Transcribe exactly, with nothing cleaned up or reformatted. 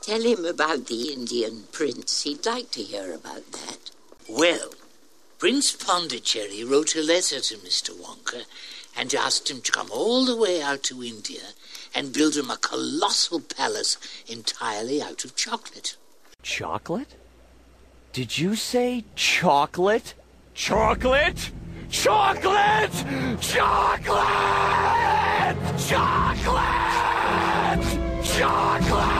Tell him about the Indian prince. He'd like to hear about that. Well, Prince Pondicherry wrote a letter to Mister Wonka and asked him to come all the way out to India and build him a colossal palace entirely out of chocolate. Chocolate? Did you say chocolate? Chocolate? Chocolate! Chocolate! Chocolate! Chocolate!